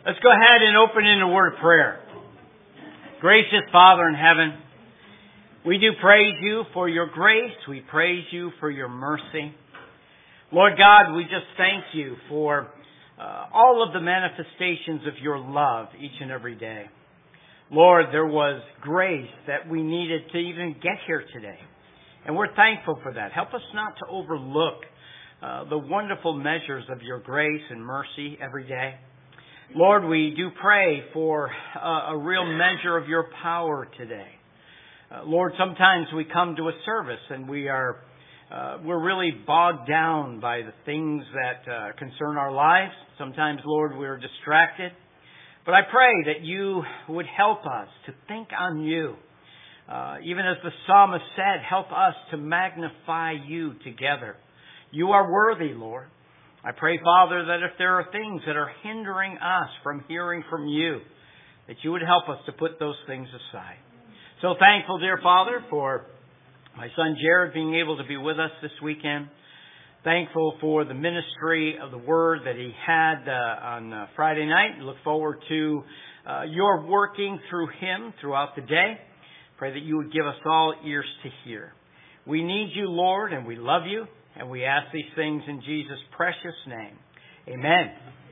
Let's go ahead and open in a word of prayer. Gracious Father in heaven, we do praise you for your grace. We praise you for your mercy. Lord God, we just thank you for all of the manifestations of your love each and every day. Lord, there was grace that we needed to even get here today. And we're thankful for that. Help us not to overlook the wonderful measures of your grace and mercy every day. Lord, we do pray for a real measure of your power today. Lord, sometimes we come to a service and we're really bogged down by the things that concern our lives. Sometimes, Lord, we're distracted. But I pray that you would help us to think on you. Even as the psalmist said, help us to magnify you together. You are worthy, Lord. I pray, Father, that if there are things that are hindering us from hearing from you, that you would help us to put those things aside. So thankful, dear Father, for my son Jared being able to be with us this weekend. Thankful for the ministry of the Word that he had on Friday night. Look forward to your working through him throughout the day. Pray that you would give us all ears to hear. We need you, Lord, and we love you. And we ask these things in Jesus' precious name. Amen.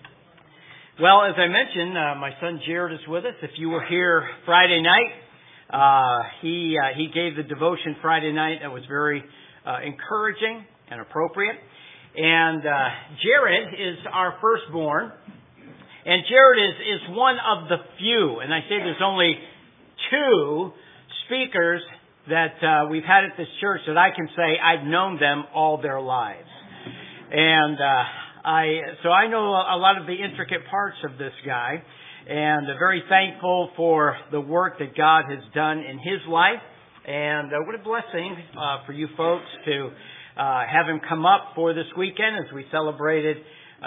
Well, as I mentioned, my son Jared is with us. If you were here Friday night, he gave the devotion Friday night that was very encouraging and appropriate. And Jared is our firstborn. And Jared is one of the few, and I say there's only two speakers that we've had at this church that I can say I've known them all their lives. And so I know a lot of the intricate parts of this guy, and very thankful for the work that God has done in his life. And what a blessing for you folks to have him come up for this weekend as we celebrated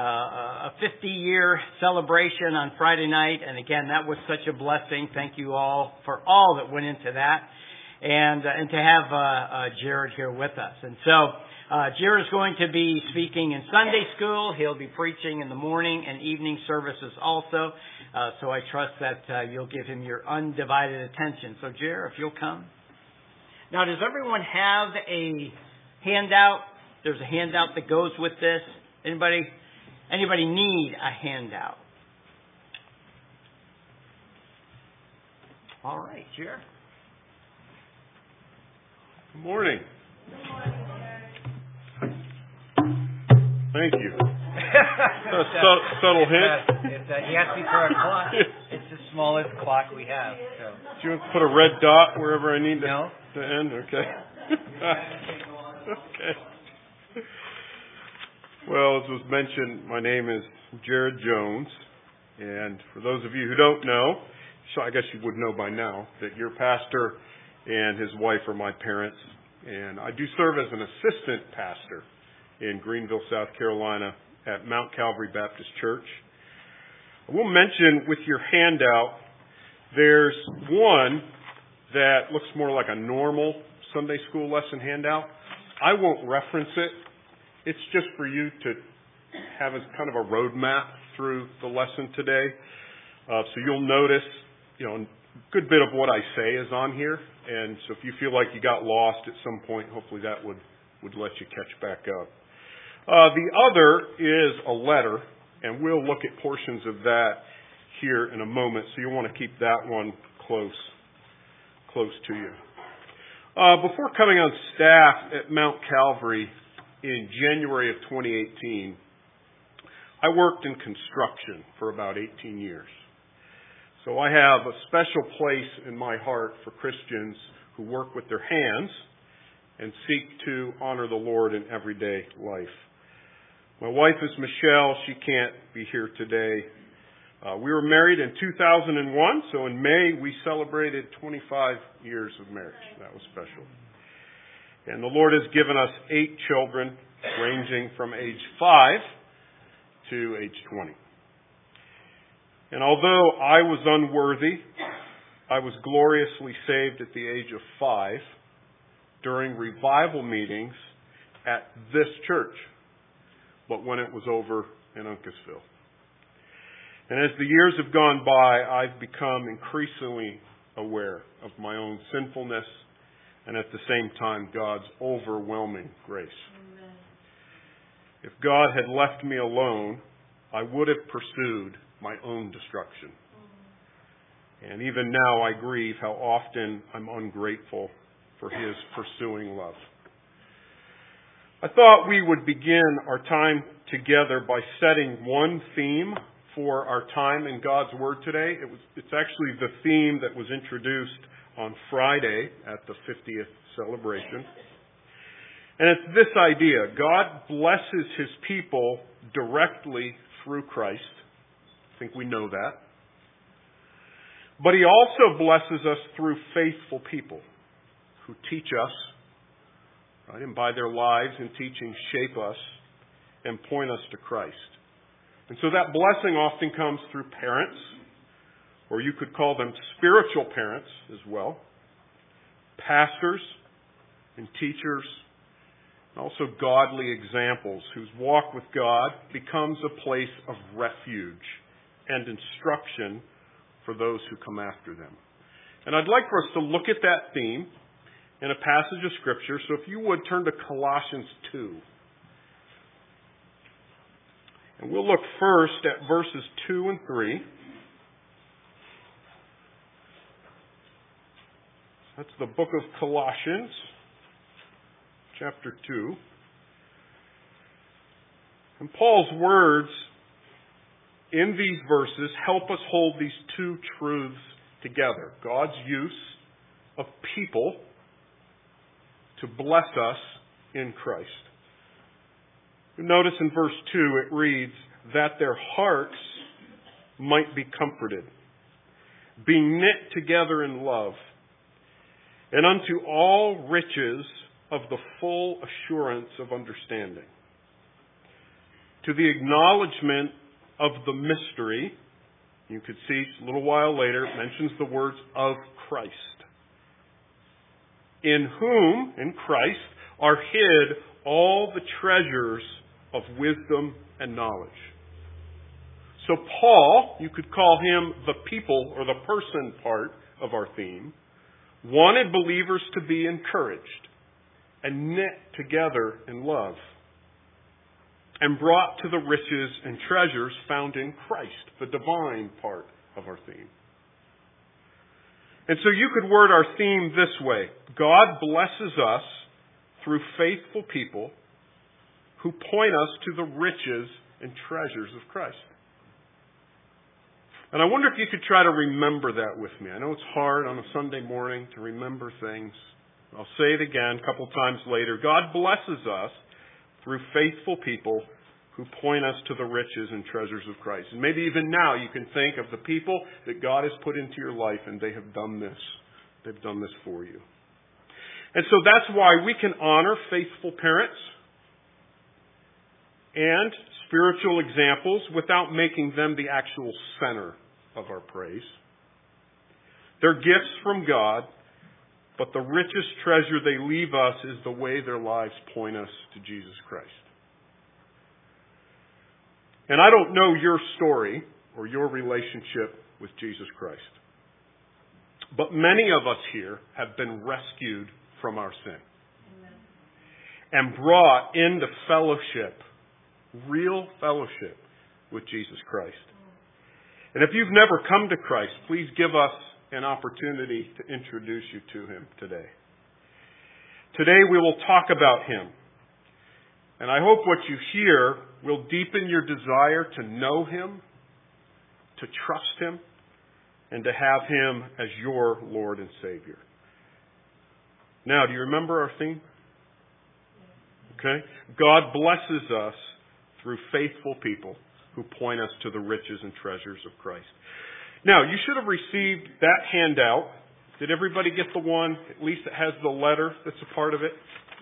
a 50-year celebration on Friday night. And again, that was such a blessing. Thank you all for all that went into that. And to have Jared here with us. And so Jared is going to be speaking in Sunday school. He'll be preaching in the morning and evening services also. So I trust that you'll give him your undivided attention. So Jared, if you'll come. Now, does everyone have a handout? There's a handout that goes with this. Anybody need a handout? All right, Jared. Good morning. Thank you. Subtle hint. You have to be for a clock. It's the smallest clock we have. So. Do you want to put a red dot wherever I need to end? Okay. Okay. Well, as was mentioned, my name is Jared Jones. And for those of you who don't know, so I guess you would know by now, that your pastor and his wife are my parents, and I do serve as an assistant pastor in Greenville, South Carolina at Mount Calvary Baptist Church. I will mention with your handout, there's one that looks more like a normal Sunday school lesson handout. I won't reference it. It's just for you to have as kind of a roadmap through the lesson today. So you'll notice, a good bit of what I say is on here. And so if you feel like you got lost at some point, hopefully that would let you catch back up. The other is a letter, and we'll look at portions of that here in a moment. So you'll want to keep that one close to you. Before coming on staff at Mount Calvary in January of 2018, I worked in construction for about 18 years. So I have a special place in my heart for Christians who work with their hands and seek to honor the Lord in everyday life. My wife is Michelle. She can't be here today. We were married in 2001, so in May we celebrated 25 years of marriage. That was special. And the Lord has given us 8 children, ranging from age 5 to age 20. And although I was unworthy, I was gloriously saved at the age of 5 during revival meetings at this church, but when it was over in Uncasville. And as the years have gone by, I've become increasingly aware of my own sinfulness and at the same time God's overwhelming grace. Amen. If God had left me alone, I would have pursued my own destruction. And even now I grieve how often I'm ungrateful for His pursuing love. I thought we would begin our time together by setting one theme for our time in God's Word today. It's actually the theme that was introduced on Friday at the 50th celebration. And it's this idea: God blesses His people directly through Christ. I think we know that. But He also blesses us through faithful people who teach us, right, and by their lives and teaching shape us and point us to Christ. And so that blessing often comes through parents, or you could call them spiritual parents as well, pastors and teachers, and also godly examples whose walk with God becomes a place of refuge and instruction for those who come after them. And I'd like for us to look at that theme in a passage of Scripture. So if you would turn to Colossians 2. And we'll look first at verses 2 and 3. That's the book of Colossians, chapter 2. And Paul's words in these verses help us hold these two truths together: God's use of people to bless us in Christ. Notice in verse 2 it reads, that their hearts might be comforted, being knit together in love, and unto all riches of the full assurance of understanding, to the acknowledgement of the mystery. You could see a little while later it mentions the words of Christ, in whom, in Christ, are hid all the treasures of wisdom and knowledge. So Paul, you could call him the people or the person part of our theme, wanted believers to be encouraged and knit together in love, and brought to the riches and treasures found in Christ, the divine part of our theme. And so you could word our theme this way: God blesses us through faithful people who point us to the riches and treasures of Christ. And I wonder if you could try to remember that with me. I know it's hard on a Sunday morning to remember things. I'll say it again a couple times later. God blesses us through faithful people who point us to the riches and treasures of Christ. And maybe even now you can think of the people that God has put into your life and they have done this. They've done this for you. And so that's why we can honor faithful parents and spiritual examples without making them the actual center of our praise. They're gifts from God, but the richest treasure they leave us is the way their lives point us to Jesus Christ. And I don't know your story or your relationship with Jesus Christ, but many of us here have been rescued from our sin. Amen. And brought into fellowship, real fellowship with Jesus Christ. And if you've never come to Christ, please give us an opportunity to introduce you to Him today. Today we will talk about Him. And I hope what you hear will deepen your desire to know Him, to trust Him, and to have Him as your Lord and Savior. Now, do you remember our theme? Okay. God blesses us through faithful people who point us to the riches and treasures of Christ. Now, you should have received that handout. Did everybody get the one, at least that has the letter that's a part of it?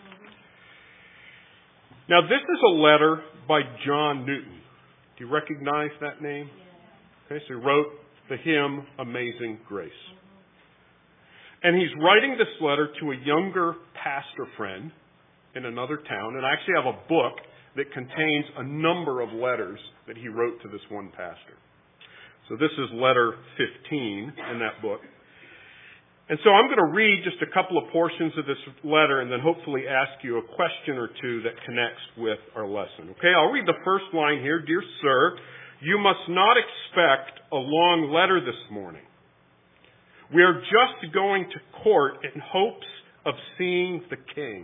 Now, this is a letter by John Newton. Do you recognize that name? Okay, so he wrote the hymn, Amazing Grace. And he's writing this letter to a younger pastor friend in another town. And I actually have a book that contains a number of letters that he wrote to this one pastor. So this is letter 15 in that book. And so I'm going to read just a couple of portions of this letter and then hopefully ask you a question or two that connects with our lesson. Okay, I'll read the first line here. Dear sir, you must not expect a long letter this morning. We are just going to court in hopes of seeing the king.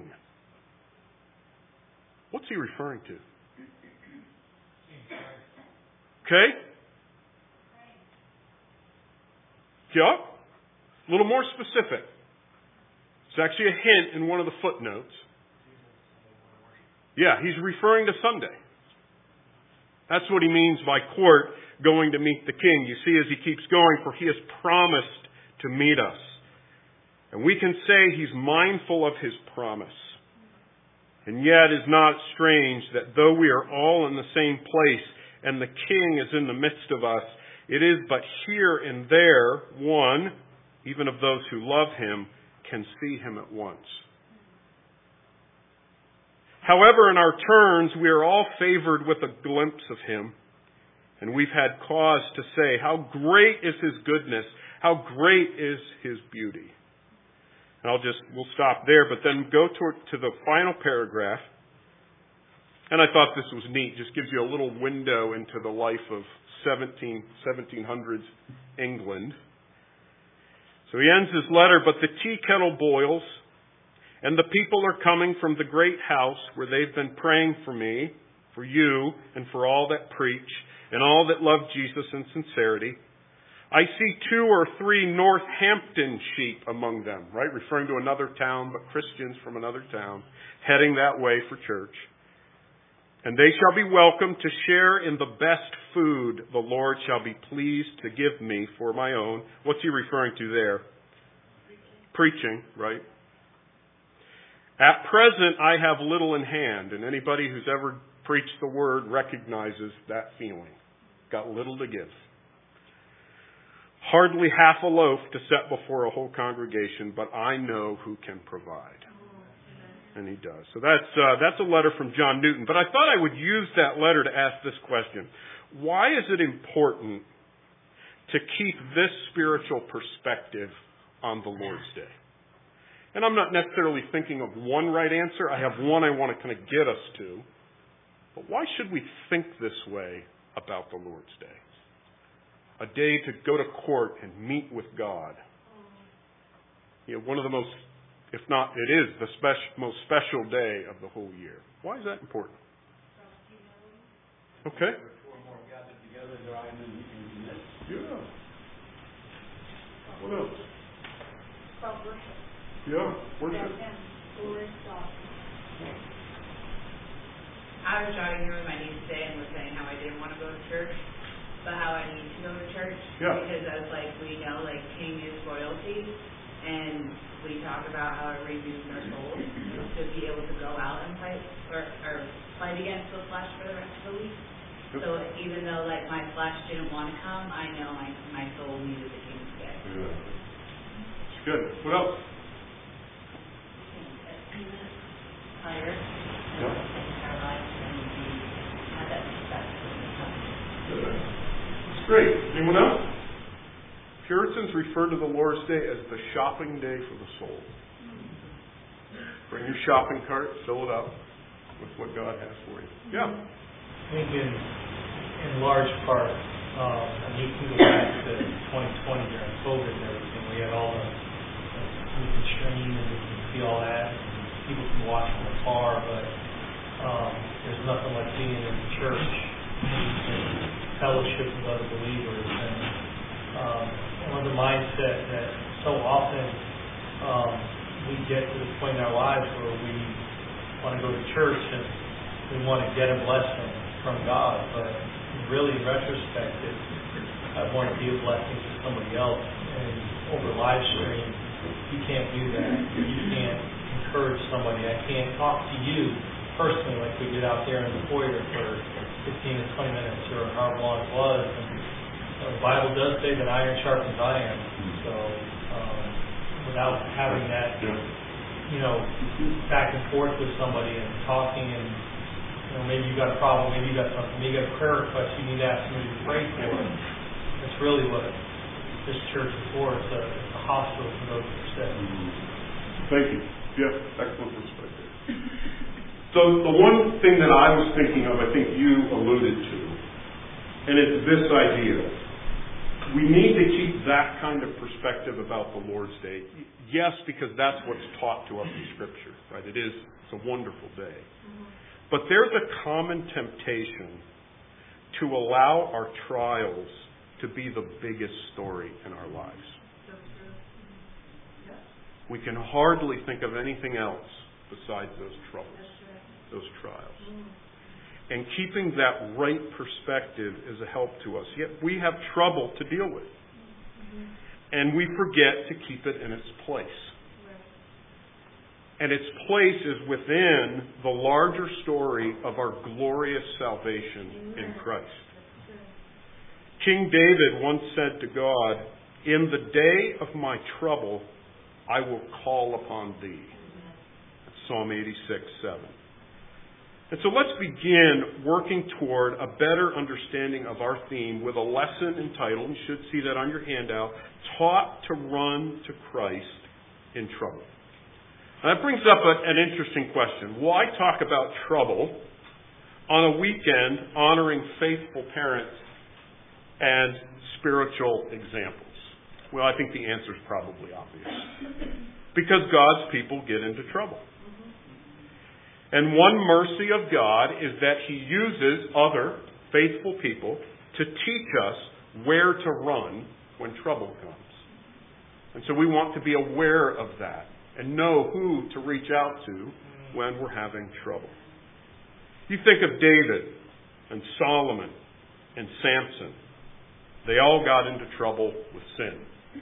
What's he referring to? Okay? Yeah? A little more specific. It's actually a hint in one of the footnotes. Yeah, he's referring to Sunday. That's what he means by court, going to meet the king. You see, as he keeps going, for he has promised to meet us. And we can say he's mindful of his promise. And yet it is not strange that though we are all in the same place and the king is in the midst of us, it is but here and there one, even of those who love him, can see him at once. However, in our turns, we are all favored with a glimpse of him. And we've had cause to say, how great is his goodness, how great is his beauty. And we'll stop there, but then go to the final paragraph. And I thought this was neat. Just gives you a little window into the life of 1700s England. So he ends his letter, but the tea kettle boils, and the people are coming from the great house where they've been praying for me, for you, and for all that preach, and all that love Jesus in sincerity. I see 2 or 3 Northampton sheep among them, right? Referring to another town, but Christians from another town, heading that way for church. And they shall be welcome to share in the best food the Lord shall be pleased to give me for my own. What's he referring to there? Preaching, right? At present, I have little in hand, and anybody who's ever preached the word recognizes that feeling. Got little to give. Hardly half a loaf to set before a whole congregation, but I know who can provide. And he does. So that's a letter from John Newton. But I thought I would use that letter to ask this question. Why is it important to keep this spiritual perspective on the Lord's Day? And I'm not necessarily thinking of one right answer. I have one I want to kind of get us to. But why should we think this way about the Lord's Day? A day to go to court and meet with God. You know, one of the most, if not, it is the most special day of the whole year. Why is that important? Okay. Yeah. What else? Worship. Yeah, worship. I was driving here with my niece today and was saying how I didn't want to go to church, but how I need to go to church. Yeah. Because I was like, we know like king is royalty, and we talk about how it renews our souls to be able to go out and fight or fight against the flesh for the rest of the week. Yep. So even though like my flesh didn't want to come, I know my soul needed the king today. Yeah. It's good. What else? Higher. Our lives and have that respect for the Good. It's great. Anyone else? Puritans refer to the Lord's Day as the shopping day for the soul. Bring your shopping cart, fill it up with what God has for you. Yeah. I think in large part, and you can go back to 2020 during COVID and everything, we had all the we can stream and we can see all that. People can watch from afar, but there's nothing like being in the church and fellowship with other believers. And one of the mindset that so often we get to the point in our lives where we want to go to church and we want to get a blessing from God, but really in retrospect, I want to be a blessing to somebody else. And over live stream, you can't do that. You can't encourage somebody. I can't talk to you personally like we did out there in the foyer for 15 to 20 minutes or however long it was. And the Bible does say that iron sharpens iron. So without having that, back and forth with somebody and talking and, maybe you got a problem, maybe you got something, maybe you got a prayer request you need to ask somebody to pray for. That's really what this church is for. It's a hospital for those that are sick. Thank you. Yes, excellent perspective. So the one thing that I was thinking of, I think you alluded to, and it's this idea. We need to keep that kind of perspective about the Lord's Day. Yes, because that's what's taught to us in Scripture, right? It's a wonderful day. But there's a common temptation to allow our trials to be the biggest story in our lives. We can hardly think of anything else besides those troubles, those trials. And keeping that right perspective is a help to us. Yet we have trouble to deal with. And we forget to keep it in its place. And its place is within the larger story of our glorious salvation in Christ. King David once said to God, "In the day of my trouble, I will call upon thee." That's Psalm 86:7. And so let's begin working toward a better understanding of our theme with a lesson entitled, you should see that on your handout, Taught to Run to Christ in Trouble. Now that brings up an interesting question. Why talk about trouble on a weekend honoring faithful parents and spiritual examples? Well, I think the answer is probably obvious. Because God's people get into trouble. And one mercy of God is that He uses other faithful people to teach us where to run when trouble comes. And so we want to be aware of that and know who to reach out to when we're having trouble. You think of David and Solomon and Samson. They all got into trouble with sin.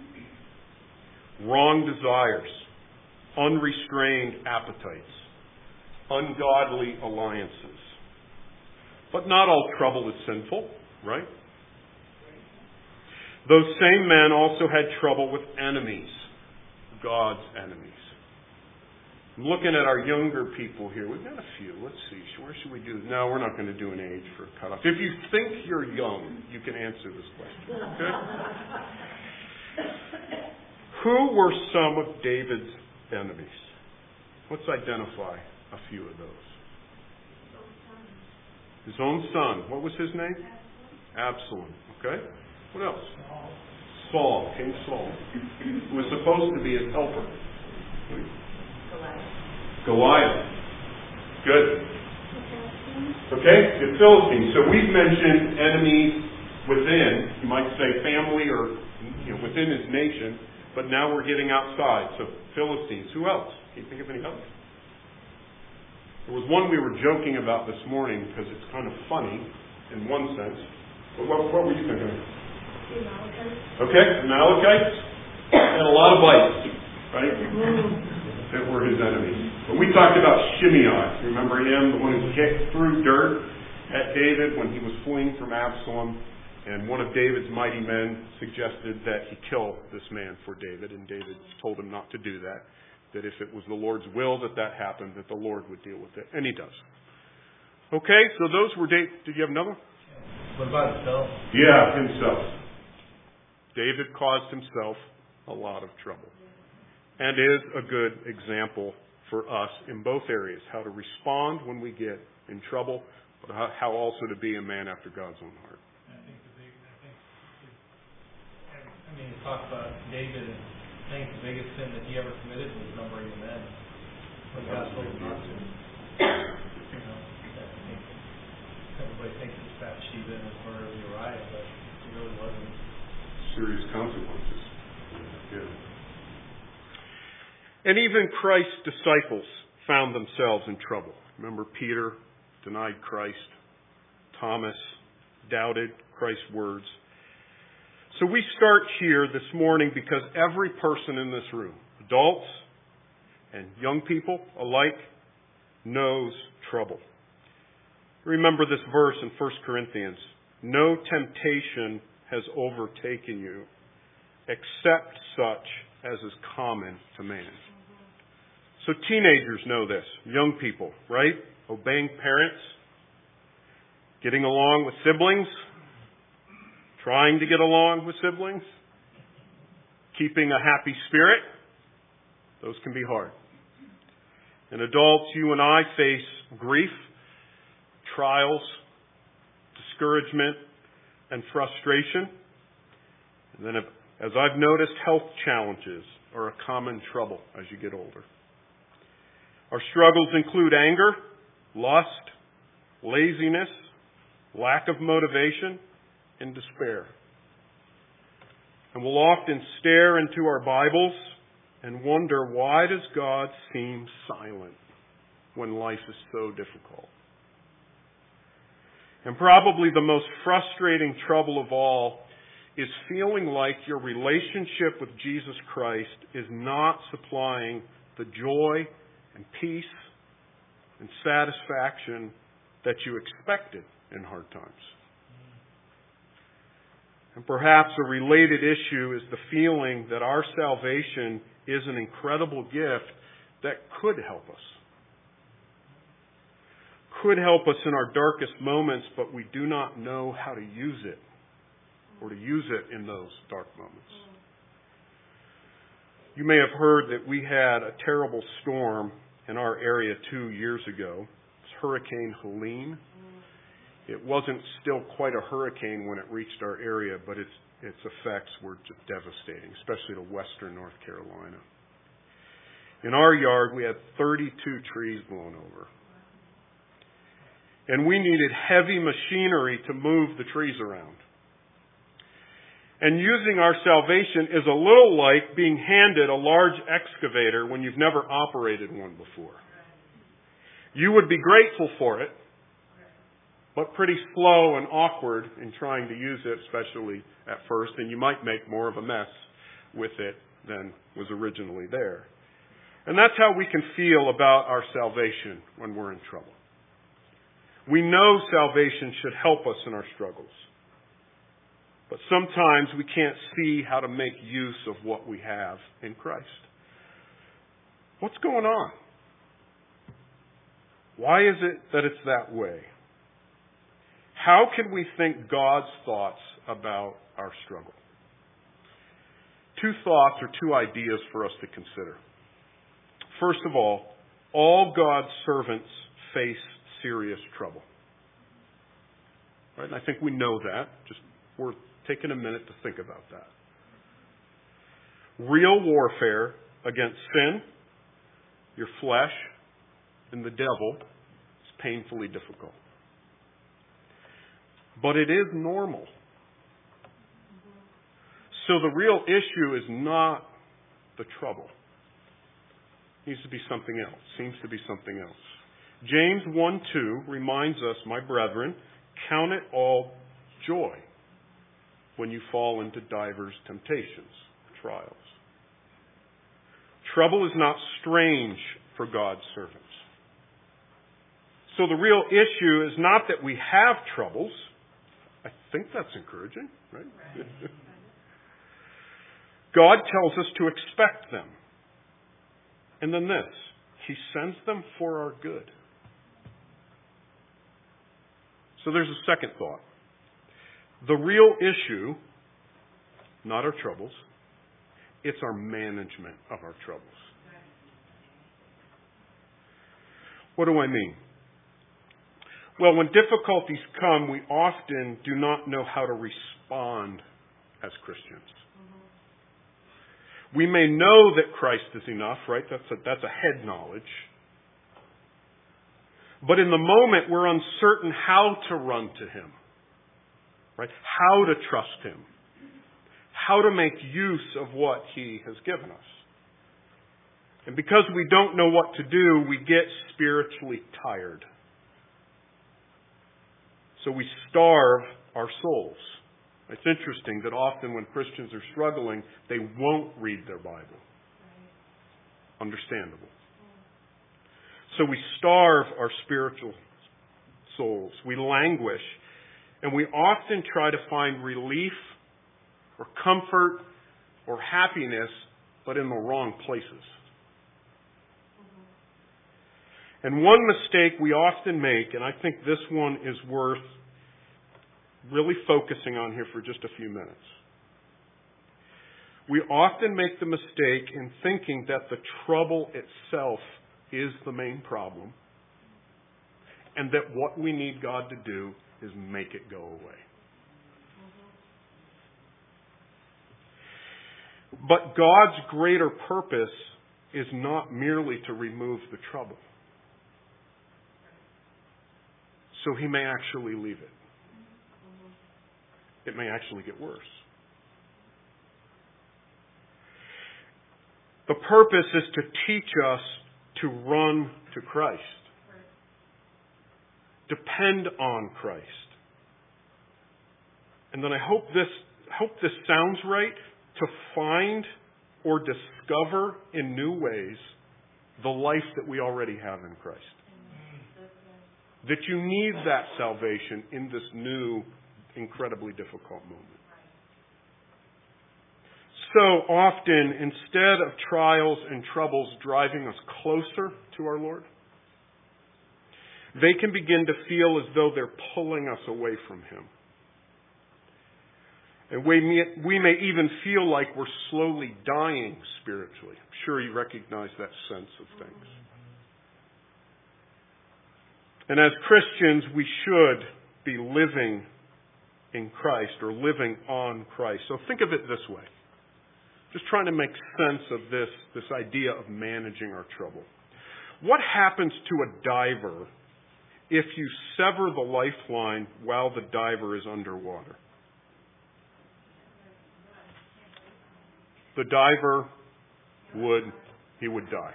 Wrong desires, unrestrained appetites, ungodly alliances. But not all trouble is sinful, right? Those same men also had trouble with enemies, God's enemies. I'm looking at our younger people here. We've got a few. Let's see. Where should we do this? No, we're not going to do an age for a cutoff. If you think you're young, you can answer this question. Okay? Who were some of David's enemies? Let's identify a few of those. His own son. What was his name? Absalom. Okay? What else? Saul. King Saul. Who was supposed to be his helper. Goliath. Good. Okay? The Philistines. So we've mentioned enemies within, you might say family or within his nation, but now we're getting outside. So Philistines. Who else? Can you think of any others? There was one we were joking about this morning because it's kind of funny in one sense. But what were you thinking of? The Amalekites. Okay, Amalekites. And a lot of bites, right? That were his enemies. But we talked about Shimei. Remember him? The one who threw dirt at David when he was fleeing from Absalom. And one of David's mighty men suggested that he kill this man for David. And David told him not to do that. That if it was the Lord's will that happened, that the Lord would deal with it. And He does. Okay, so those were David. Did you have another? What about himself? Yeah, himself. David caused himself a lot of trouble. And is a good example for us in both areas. How to respond when we get in trouble, but how also to be a man after God's own heart. You talk about David, and I think the biggest sin that he ever committed was numbering the men. When God told him not to. Everybody thinks it's Bathsheba and his murder of Uriah, but it really wasn't. Serious consequences. Yeah. And even Christ's disciples found themselves in trouble. Remember, Peter denied Christ. Thomas doubted Christ's words. So we start here this morning because every person in this room, adults and young people alike, knows trouble. Remember this verse in 1 Corinthians. No temptation has overtaken you except such as is common to man. So teenagers know this. Young people, right? Obeying parents. Getting along with siblings. trying to get along with siblings, keeping a happy spirit, those can be hard. And adults, you and I face grief, trials, discouragement, and frustration. And then, as I've noticed, health challenges are a common trouble as you get older. Our struggles include anger, lust, laziness, lack of motivation, and despair. And we'll often stare into our Bibles and wonder, why does God seem silent when life is so difficult? And probably the most frustrating trouble of all is feeling like your relationship with Jesus Christ is not supplying the joy and peace and satisfaction that you expected in hard times. And perhaps a related issue is the feeling that our salvation is an incredible gift that could help us. Could help us in our darkest moments, but we do not know how to use it, or to use it in those dark moments. You may have heard that we had a terrible storm in our area 2 years ago. It's Hurricane Helene. It wasn't still quite a hurricane when it reached our area, but its effects were just devastating, especially to western North Carolina. In our yard, we had 32 trees blown over. And we needed heavy machinery to move the trees around. And using our salvation is a little like being handed a large excavator when you've never operated one before. You would be grateful for it, but pretty slow and awkward in trying to use it, especially at first, and you might make more of a mess with it than was originally there. And that's how we can feel about our salvation when we're in trouble. We know salvation should help us in our struggles, but sometimes we can't see how to make use of what we have in Christ. What's going on? Why is it that it's that way? How can we think God's thoughts about our struggle? 2 thoughts or 2 ideas for us to consider. First of all God's servants face serious trouble. Right? And I think we know that. Just worth taking a minute to think about that. Real warfare against sin, your flesh, and the devil is painfully difficult. But it is normal. So the real issue is not the trouble. It needs to be something else. Seems to be something else. James 1:2 reminds us, my brethren, count it all joy when you fall into divers temptations, trials. Trouble is not strange for God's servants. So the real issue is not that we have troubles. I think that's encouraging, right? God tells us to expect them. And then this, He sends them for our good. So there's a second thought. The real issue, not our troubles, it's our management of our troubles. What do I mean? Well, when difficulties come, we often do not know how to respond as Christians. We may know that Christ is enough, right? That's a head knowledge. But in the moment, we're uncertain how to run to Him, right? How to trust Him. How to make use of what He has given us. And because we don't know what to do, we get spiritually tired. So we starve our souls. It's interesting that often when Christians are struggling, they won't read their Bible. Understandable. So we starve our spiritual souls. We languish. And we often try to find relief or comfort or happiness, but in the wrong places. And one mistake we often make, and I think this one is worth really focusing on here for just a few minutes. We often make the mistake in thinking that the trouble itself is the main problem, and that what we need God to do is make it go away. But God's greater purpose is not merely to remove the trouble. So He may actually leave it. It may actually get worse. The purpose is to teach us to run to Christ. Depend on Christ. And then I hope this sounds right, to find or discover in new ways the life that we already have in Christ. That you need that salvation in this new, incredibly difficult moment. So often, instead of trials and troubles driving us closer to our Lord, they can begin to feel as though they're pulling us away from Him. And we may even feel like we're slowly dying spiritually. I'm sure you recognize that sense of things. And as Christians, we should be living in Christ or living on Christ. So think of it this way. Just trying to make sense of this idea of managing our trouble. What happens to a diver if you sever the lifeline while the diver is underwater? The diver would die.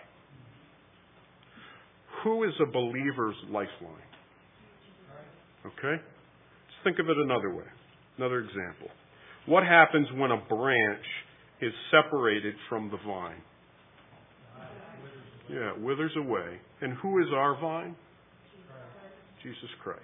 Who is a believer's lifeline? Okay? Let's think of it another way. Another example. What happens when a branch is separated from the vine? Yeah, it withers away. And who is our vine? Jesus Christ.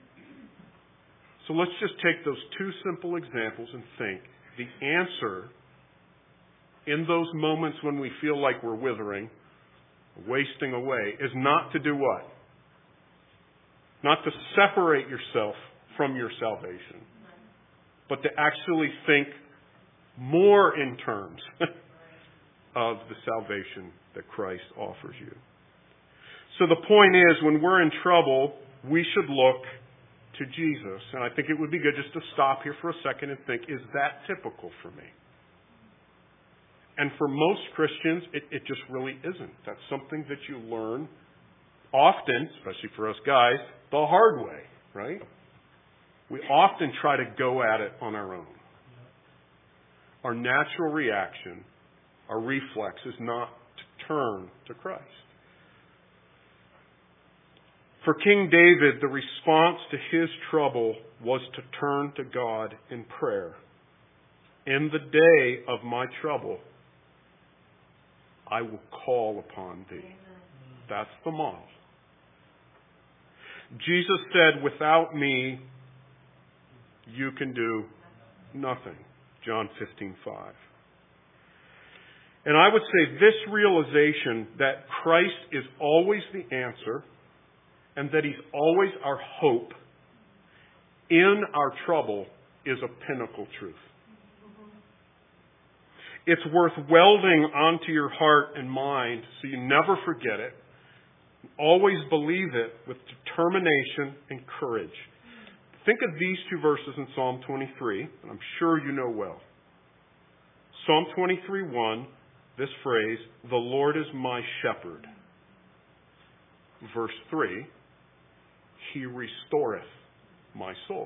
So let's just take those two simple examples and think. The answer in those moments when we feel like we're withering, wasting away, is not to do what? Not to separate yourself from your salvation, but to actually think more in terms of the salvation that Christ offers you. So the point is, when we're in trouble, we should look to Jesus. And I think it would be good just to stop here for a second and think, is that typical for me? And for most Christians, it just really isn't. That's something that you learn often, especially for us guys, the hard way, right? We often try to go at it on our own. Our natural reaction, our reflex, is not to turn to Christ. For King David, the response to his trouble was to turn to God in prayer. In the day of my trouble, I will call upon thee. That's the model. Jesus said, without me, you can do nothing. John 15:5. And I would say this realization that Christ is always the answer and that He's always our hope in our trouble is a pinnacle truth. It's worth welding onto your heart and mind so you never forget it. Always believe it with determination and courage. Think of these two verses in Psalm 23, and I'm sure you know well. Psalm 23:1, this phrase, the Lord is my shepherd. Verse 3, He restoreth my soul.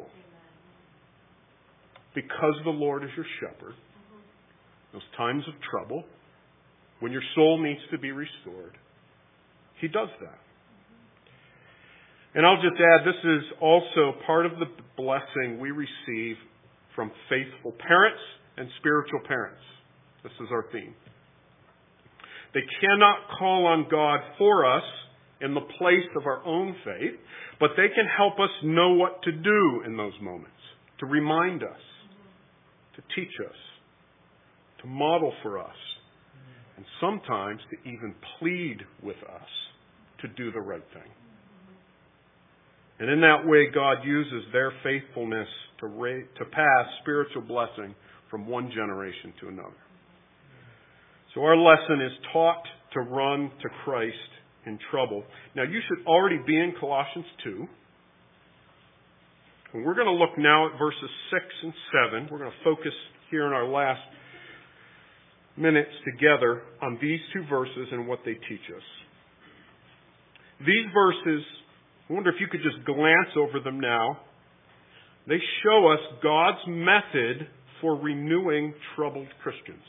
Because the Lord is your shepherd, those times of trouble, when your soul needs to be restored, He does that. And I'll just add, this is also part of the blessing we receive from faithful parents and spiritual parents. This is our theme. They cannot call on God for us in the place of our own faith, but they can help us know what to do in those moments, to remind us, to teach us, to model for us, and sometimes to even plead with us to do the right thing. And in that way, God uses their faithfulness to pass spiritual blessing from one generation to another. So our lesson is taught to run to Christ in trouble. Now, you should already be in Colossians 2. And we're going to look now at verses 6 and 7. We're going to focus here in our last minutes together on these two verses and what they teach us. These verses, I wonder if you could just glance over them now. They show us God's method for renewing troubled Christians.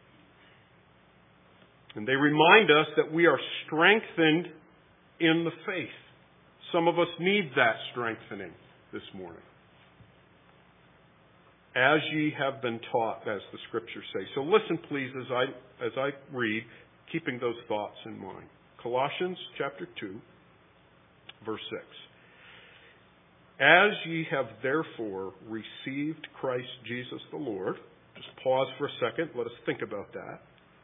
And they remind us that we are strengthened in the faith. Some of us need that strengthening this morning. As ye have been taught, as the Scriptures say. So listen, please, as I read, keeping those thoughts in mind. Colossians chapter 2, verse 6. As ye have therefore received Christ Jesus the Lord. Just pause for a second. Let us think about that.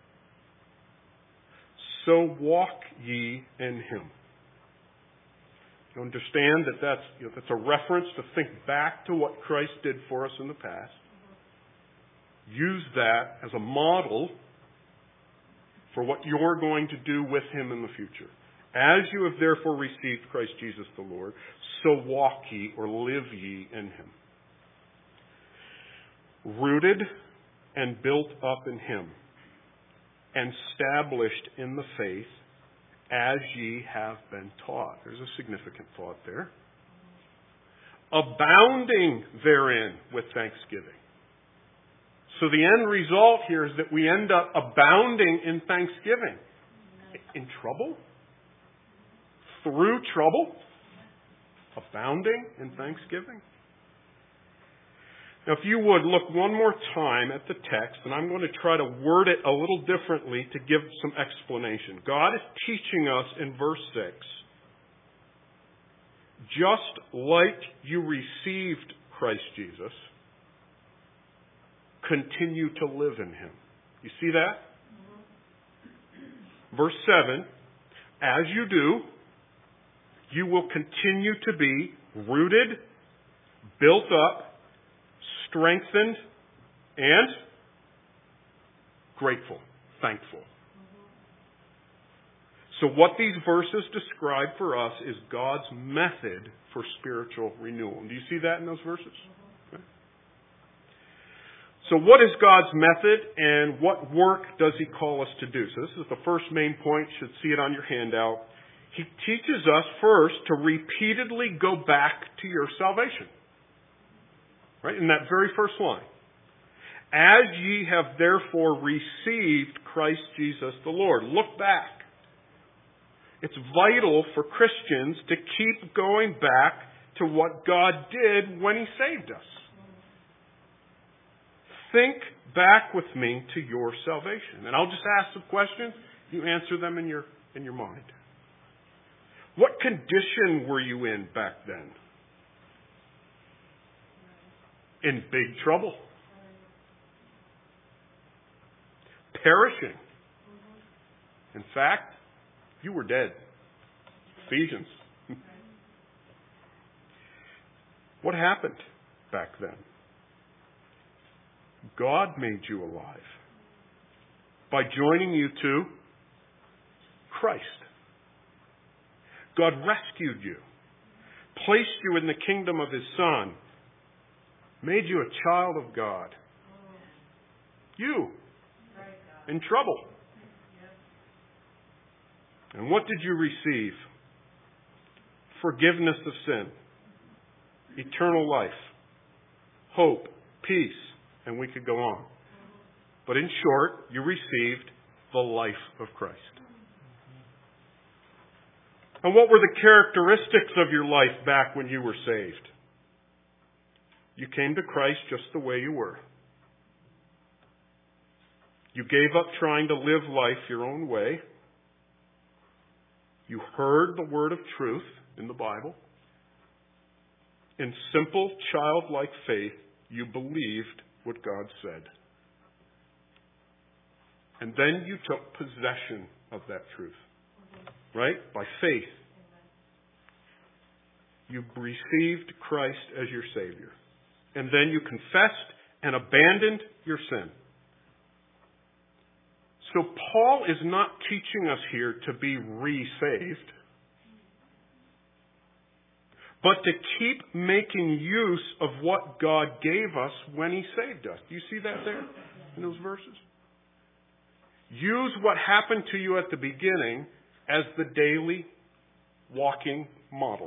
So walk ye in Him. You understand that that's a reference to think back to what Christ did for us in the past. Use that as a model for what you're going to do with Him in the future. As you have therefore received Christ Jesus the Lord, so walk ye or live ye in Him. Rooted and built up in Him, and established in the faith, as ye have been taught. There's a significant thought there. Abounding therein with thanksgiving. So the end result here is that we end up abounding in thanksgiving. In trouble? Through trouble? Abounding in thanksgiving? Now, if you would, look one more time at the text, and I'm going to try to word it a little differently to give some explanation. God is teaching us in verse 6, just like you received Christ Jesus, continue to live in Him. You see that? Verse 7, as you do, you will continue to be rooted, built up, strengthened, and grateful, thankful. So what these verses describe for us is God's method for spiritual renewal. Do you see that in those verses? Okay. So what is God's method and what work does He call us to do? So this is the first main point. You should see it on your handout. He teaches us first to repeatedly go back to your salvation. Right? In that very first line. As ye have therefore received Christ Jesus the Lord. Look back. It's vital for Christians to keep going back to what God did when He saved us. Think back with me to your salvation. And I'll just ask some questions. You answer them in your mind. What condition were you in back then? In big trouble. Perishing. In fact, you were dead. Ephesians. What happened back then? God made you alive by joining you to Christ. God rescued you, placed you in the kingdom of His Son, made you a child of God. You, in trouble. And what did you receive? Forgiveness of sin, eternal life, hope, peace, and we could go on. But in short, you received the life of Christ. And what were the characteristics of your life back when you were saved? You came to Christ just the way you were. You gave up trying to live life your own way. You heard the word of truth in the Bible. In simple, childlike faith, you believed what God said. And then you took possession of that truth. Right? By faith. You received Christ as your Savior. And then you confessed and abandoned your sin. So Paul is not teaching us here to be re-saved, but to keep making use of what God gave us when He saved us. Do you see that there in those verses? Use what happened to you at the beginning as the daily walking model.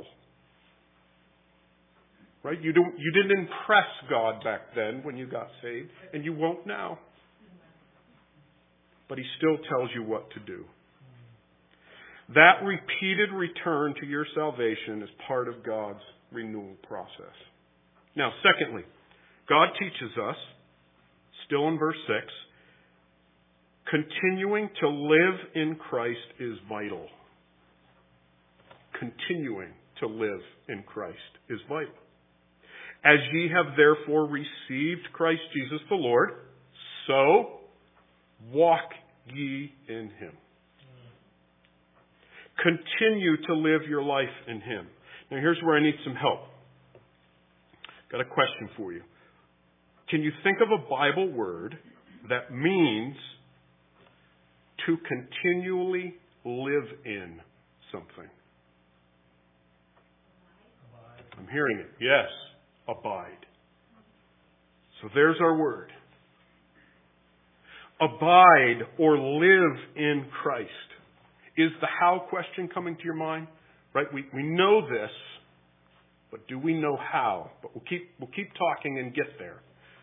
Right? You didn't impress God back then when you got saved, and you won't now. But He still tells you what to do. That repeated return to your salvation is part of God's renewal process. Now, secondly, God teaches us, still in verse 6, continuing to live in Christ is vital. Continuing to live in Christ is vital. As ye have therefore received Christ Jesus the Lord, so walk ye in Him. Continue to live your life in Him. Now here's where I need some help. Got a question for you. Can you think of a Bible word that means to continually live in something? I'm hearing it. Yes. Abide. So there's our word. Abide or live in Christ. Is the how question coming to your mind? Right? We know this, but do we know how? But we'll keep talking and get there.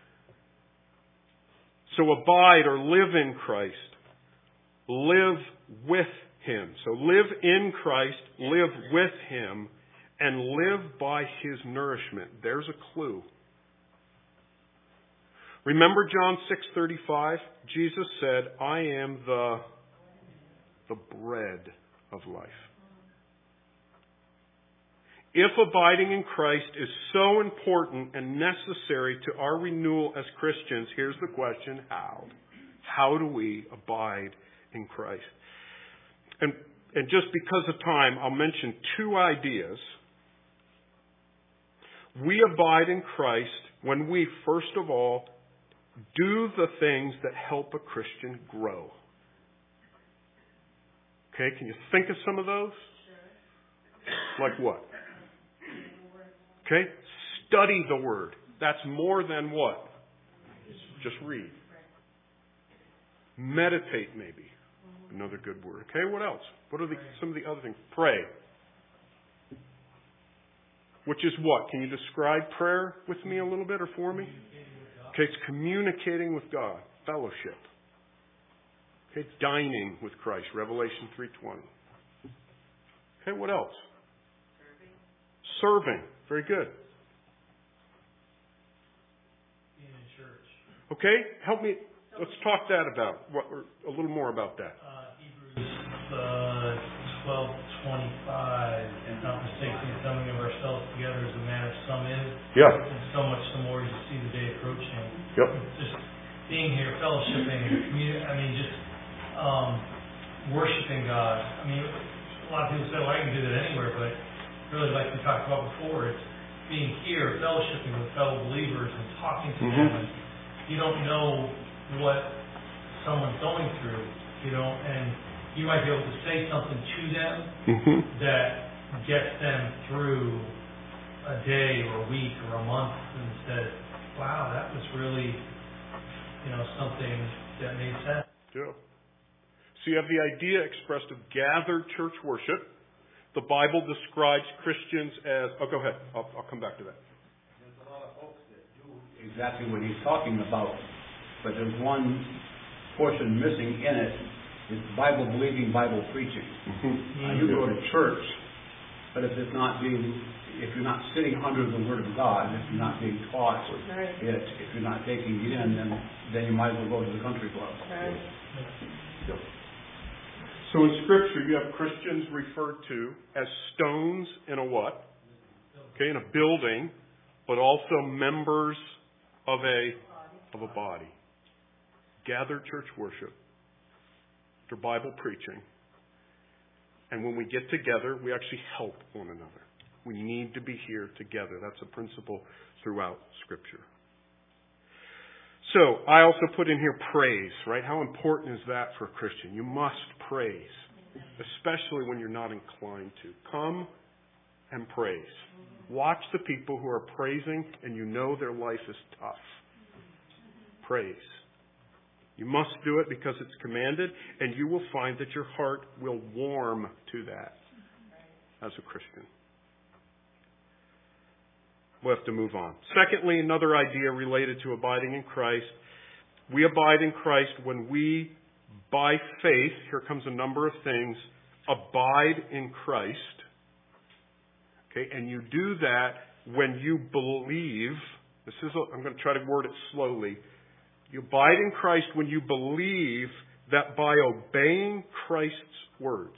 So abide or live in Christ. Live with Him. So live in Christ, live with Him, and live by His nourishment. There's a clue. Remember John 6:35? Jesus said, I am the bread of life. If abiding in Christ is so important and necessary to our renewal as Christians, here's the question, how? How do we abide in Christ? And just because of time, I'll mention two ideas. We abide in Christ when we, first of all, do the things that help a Christian grow. Okay, can you think of some of those? Sure. Like what? Okay, study the Word. That's more than what? Just read. Meditate, maybe. Another good word. Okay, what else? What are some of the other things? Pray. Which is what? Can you describe prayer with me a little bit or for me? Okay, it's communicating with God. Fellowship. Okay, dining with Christ. Revelation 3:20. Okay, what else? Serving. Very good. Being in church. Okay, help me. Let's talk that about. A little more about that. Hebrews 12:25. And not mistaking the coming of ourselves together as a man of some is. Yeah. And so much the more you see the day approaching. Yep. Just being here, fellowshipping, worshiping God. I mean, a lot of people say, well, I can do that anywhere, but really, like we talked about before, it's being here, fellowshipping with fellow believers and talking to them. And you don't know what someone's going through, and you might be able to say something to them that gets them through a day or a week or a month and says, wow, that was really, something that made sense. Yeah. So you have the idea expressed of gathered church worship. The Bible describes Christians as... Oh, go ahead. I'll come back to that. There's a lot of folks that do exactly what he's talking about, but there's one portion missing in it. It's Bible-believing, Bible preaching. You go to church, but if you're not sitting under the Word of God, if you're not being taught it, if you're not taking it in, then you might as well go to the country club. Right. Yep. So in Scripture, you have Christians referred to as stones in a what? Okay, in a building, but also members of a body. Gathered church worship. For Bible preaching. And when we get together, we actually help one another. We need to be here together. That's a principle throughout Scripture. So, I also put in here praise, right? How important is that for a Christian? You must praise, especially when you're not inclined to. Come and praise. Watch the people who are praising and you know their life is tough. Praise. You must do it because it's commanded, and you will find that your heart will warm to that as a Christian. We'll have to move on. Secondly, another idea related to abiding in Christ. We abide in Christ when we, by faith, here comes a number of things, abide in Christ. Okay, and you do that when you believe. I'm going to try to word it slowly. You abide in Christ when you believe that by obeying Christ's words,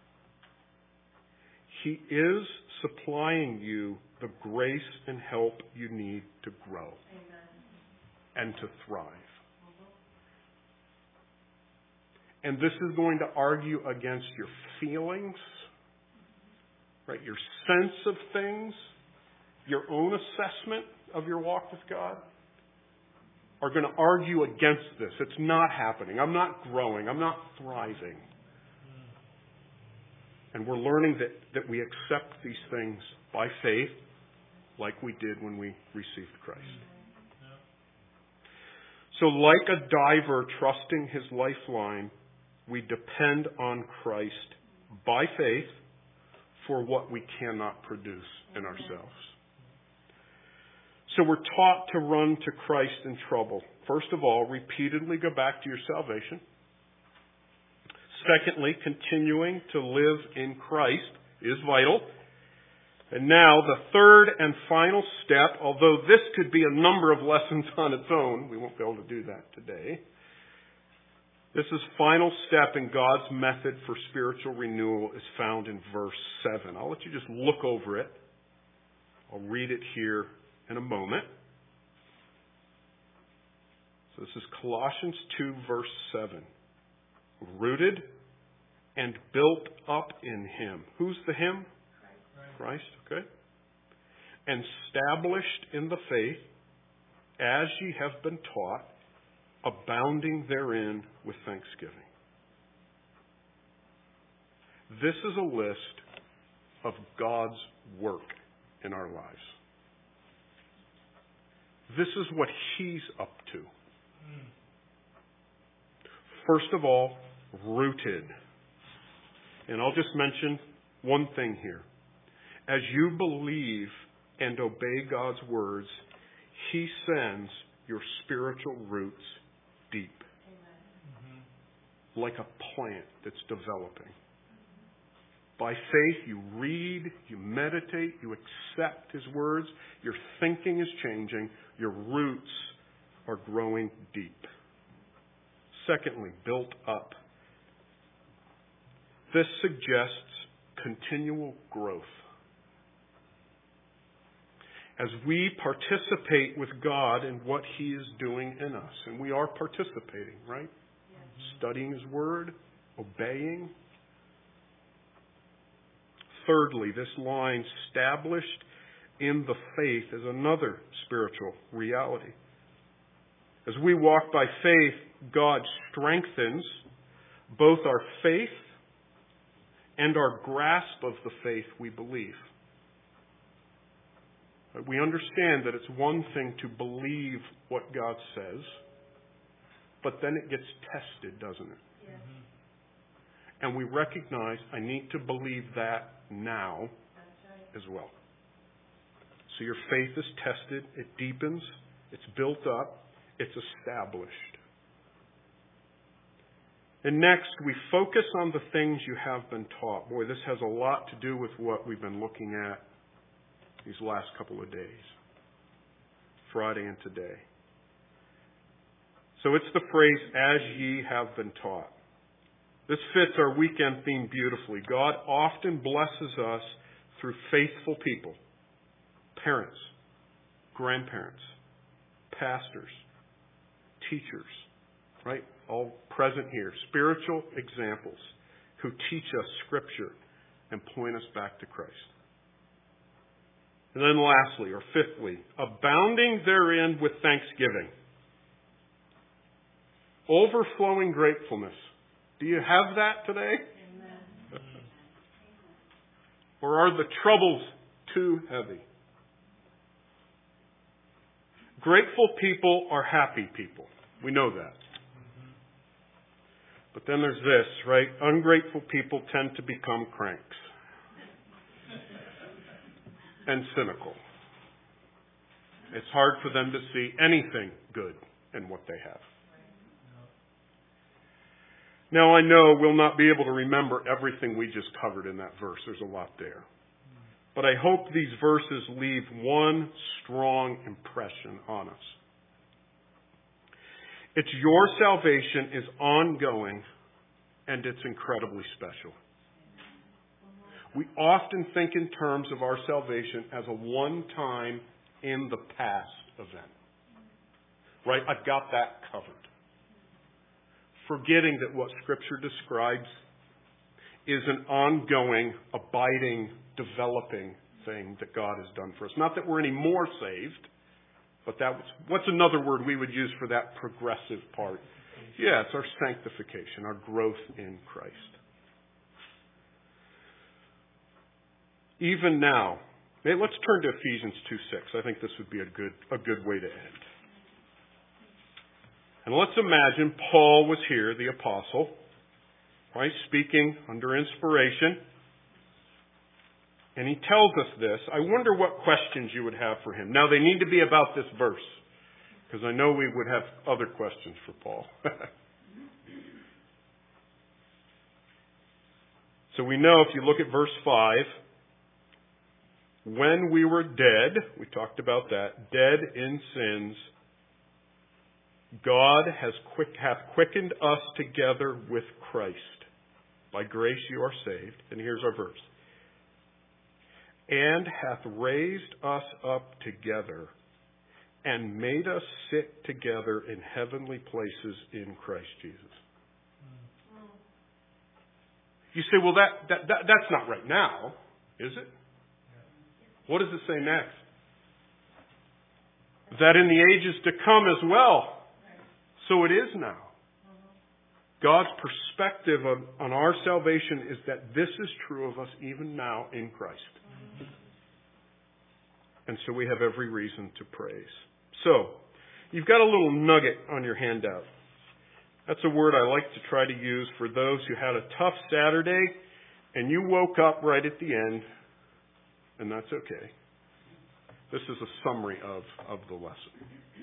He is supplying you the grace and help you need to grow and to thrive. And this is going to argue against your feelings, right? Your sense of things, your own assessment of your walk with God are going to argue against this. It's not happening. I'm not growing. I'm not thriving. And we're learning that we accept these things by faith like we did when we received Christ. So like a diver trusting his lifeline, we depend on Christ by faith for what we cannot produce in ourselves. So we're taught to run to Christ in trouble. First of all, repeatedly go back to your salvation. Secondly, continuing to live in Christ is vital. And now the third and final step, although this could be a number of lessons on its own, we won't be able to do that today. This is final step in God's method for spiritual renewal is found in verse 7. I'll let you just look over it. I'll read it here in a moment. So this is Colossians 2, verse 7. Rooted and built up in Him. Who's the Him? Christ, okay. And established in the faith, as ye have been taught, abounding therein with thanksgiving. This is a list of God's work in our lives. This is what He's up to. First of all, rooted. And I'll just mention one thing here. As you believe and obey God's words, He sends your spiritual roots deep. Like a plant that's developing. By faith, you read, you meditate, you accept His words, your thinking is changing, your roots are growing deep. Secondly, built up. This suggests continual growth. As we participate with God in what He is doing in us, and we are participating, right? Studying His Word, obeying. Thirdly, this line, established in the faith, is another spiritual reality. As we walk by faith, God strengthens both our faith and our grasp of the faith we believe. We understand that it's one thing to believe what God says, but then it gets tested, doesn't it? Yes. And we recognize I need to believe that now as well. So your faith is tested, it deepens, it's built up, it's established. And next, we focus on the things you have been taught. Boy, this has a lot to do with what we've been looking at these last couple of days, Friday and today. So it's the phrase, as ye have been taught. This fits our weekend theme beautifully. God often blesses us through faithful people, parents, grandparents, pastors, teachers, right? All present here. Spiritual examples who teach us Scripture and point us back to Christ. And then lastly, or fifthly, abounding therein with thanksgiving. Overflowing gratefulness. Do you have that today? Amen. Or are the troubles too heavy? Grateful people are happy people. We know that. But then there's this, right? Ungrateful people tend to become cranks. And cynical. It's hard for them to see anything good in what they have. Now I know we'll not be able to remember everything we just covered in that verse. There's a lot there. But I hope these verses leave one strong impression on us. It's your salvation is ongoing and it's incredibly special. We often think in terms of our salvation as a one-time, in the past event. Right? I've got that covered. Forgetting that what Scripture describes is an ongoing, abiding, developing thing that God has done for us. Not that we're any more saved, but what's another word we would use for that progressive part? Yeah, it's our sanctification, our growth in Christ. Even now, let's turn to Ephesians 2:6. I think this would be a good way to end. And let's imagine Paul was here, the apostle, right, speaking under inspiration. And he tells us this. I wonder what questions you would have for him. Now, they need to be about this verse, because I know we would have other questions for Paul. So we know if you look at verse 5, when we were dead, we talked about that, dead in sins, God hath quickened us together with Christ. By grace you are saved. And here's our verse. And hath raised us up together and made us sit together in heavenly places in Christ Jesus. You say, well, that's not right now, is it? What does it say next? That in the ages to come as well. So it is now. God's perspective on our salvation is that this is true of us even now in Christ. And so we have every reason to praise. So, you've got a little nugget on your handout. That's a word I like to try to use for those who had a tough Saturday and you woke up right at the end, and that's okay. This is a summary of the lesson.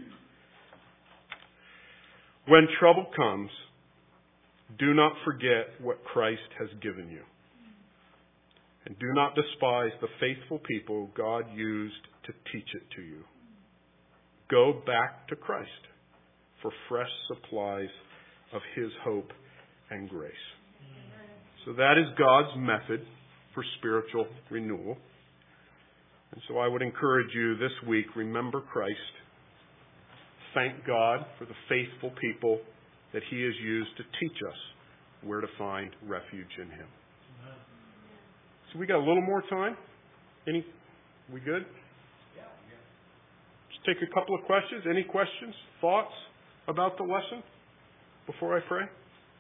When trouble comes, do not forget what Christ has given you. And do not despise the faithful people God used to teach it to you. Go back to Christ for fresh supplies of His hope and grace. So that is God's method for spiritual renewal. And so I would encourage you this week, remember Christ. Thank God for the faithful people that He has used to teach us where to find refuge in Him. So we got a little more time. We good? Just take a couple of questions. Any questions, thoughts about the lesson before I pray?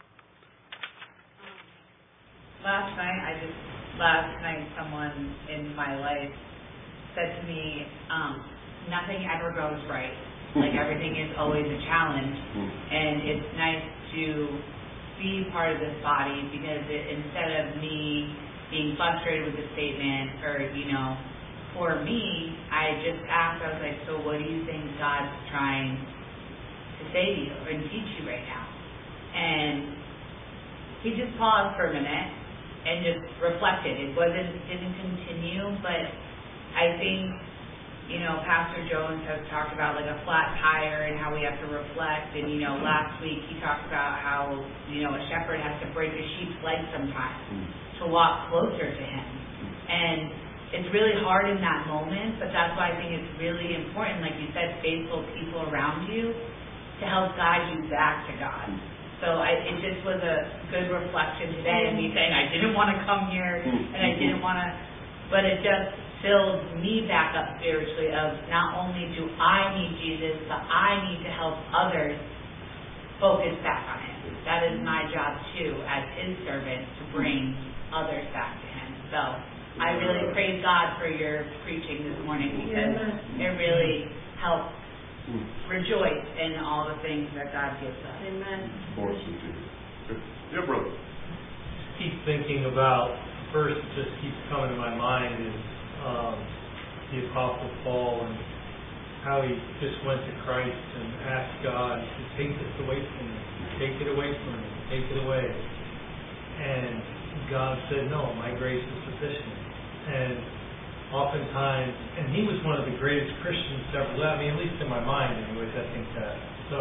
Last night someone in my life said to me, nothing ever goes right. Like everything is always a challenge. And it's nice to be part of this body because instead of me being frustrated with the statement or, for me, I just asked, I was like, so what do you think God's trying to say to you and teach you right now? And he just paused for a minute and just reflected. It didn't continue, but I think, Pastor Jones has talked about like a flat tire and how we have to reflect. And, last week he talked about how, a shepherd has to break a sheep's leg sometimes to walk closer to him. And it's really hard in that moment, but that's why I think it's really important, like you said, faithful people around you to help guide you back to God. So it just was a good reflection today, and me saying I didn't want to come here, and I didn't want to, but it just fills me back up spiritually of not only do I need Jesus, but I need to help others focus back on Him. That is my job too, as His servant, to bring others back to Him. So I really praise God for your preaching this morning, because it really helps rejoice in all the things that God gives us. Amen. Yeah, brother. Just keep thinking about, first just keeps coming to my mind is the Apostle Paul and how he just went to Christ and asked God to take this away from me, take it away from me, take it away. And God said, no, my grace is sufficient. And oftentimes, and he was one of the greatest Christians ever lived, I mean, at least in my mind anyways, I think that. So,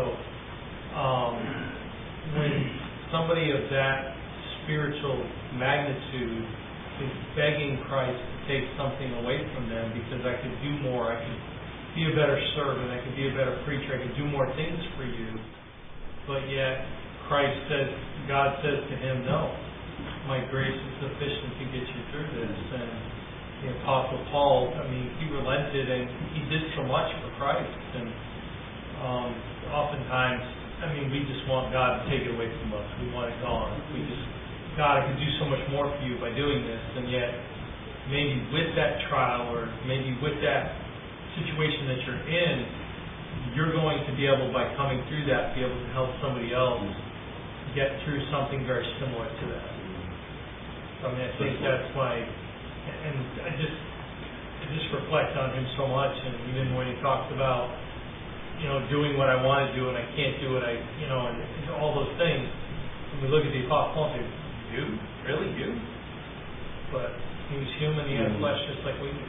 when somebody of that spiritual magnitude is begging Christ to take something away from them because I could do more, I could be a better servant, I could be a better preacher, I could do more things for you, but yet God says to him, no, my grace is sufficient to get you through this. And the Apostle Paul, I mean, he relented and he did so much for Christ. And oftentimes, I mean, we just want God to take it away from us. We want it gone. God, I can do so much more for you by doing this. And yet, maybe with that trial or maybe with that situation that you're in, you're going to be able, by coming through that, be able to help somebody else get through something very similar to that. I mean, I think that's why, and I just reflect on him so much, and even when he talks about, doing what I want to do and I can't do it, and all those things, when we look at the Apostle Paul and say, you? Really? You? But he was human, he had flesh just like we do.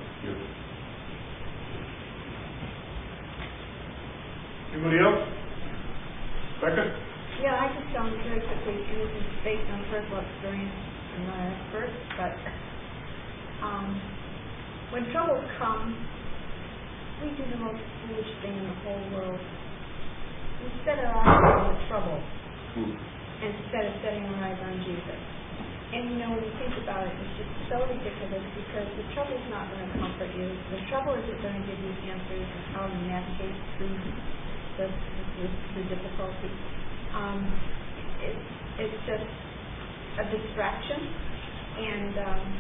Anybody else? Becca? Yeah, I just very quickly, and this is based on personal experience. I'm not an expert, but when troubles come, we do the most foolish thing in the whole world. We set our eyes on the trouble instead of setting our eyes on Jesus. And when you think about it, it's just so ridiculous, because the trouble's not going to comfort you. The trouble isn't going to give you answers on how to navigate through the difficulty. It's just a distraction, and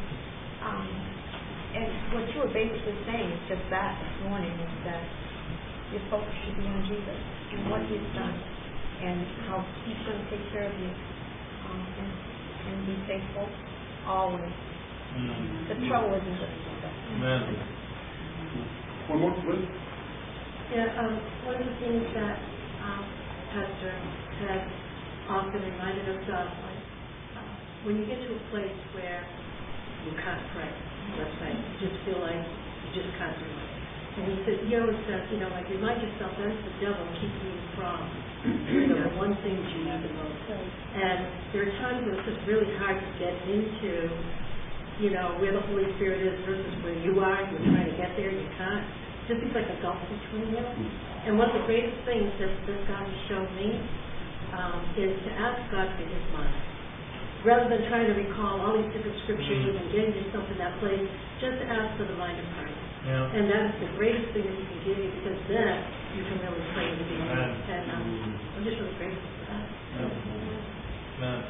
what you were basically saying is just that this morning, is that your focus should be on Jesus and what He's done and how He's going to take care of you, and be faithful always. The trouble isn't going to do that. Amen. One more, please. Yeah, one of the things that Pastor has often reminded us of, when you get to a place where you can't pray, let's say, you just feel like you just can't do it. And he always says, remind yourself that's the devil keeping you from the one thing that you need the most. And there are times when it's just really hard to get into, where the Holy Spirit is versus where you are. You're trying to get there, you can't. It just seems like a gulf between you. And one of the greatest things that this God has shown me is to ask God for His mind. Rather than trying to recall all these different scriptures and getting yourself in that place, just ask for the mind of Christ. Yeah. And that is the greatest thing that He can give you, because then you can really pray to Him. And I'm just really grateful for that. Amen.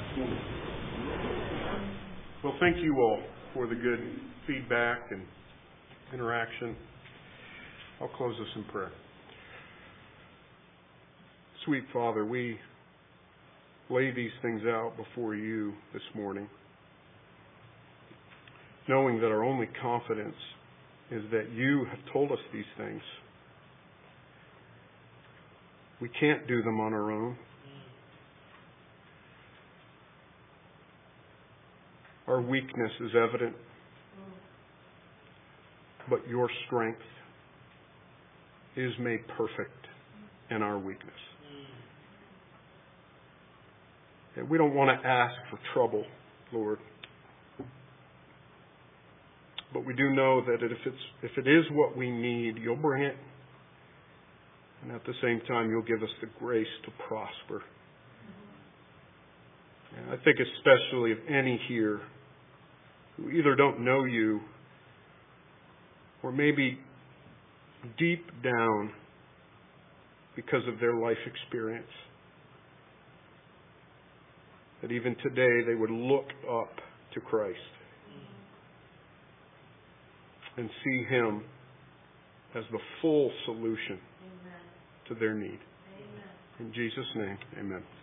Well, thank you all for the good feedback and interaction. I'll close this in prayer. Sweet Father, we lay these things out before you this morning, knowing that our only confidence is that you have told us these things. We can't do them on our own. Our weakness is evident, but your strength is made perfect in our weakness. And we don't want to ask for trouble, Lord. But we do know that if it is what we need, you'll bring it. And at the same time, you'll give us the grace to prosper. And I think especially of any here who either don't know you or maybe deep down because of their life experience, that even today they would look up to Christ and see Him as the full solution to their need. In Jesus' name, amen.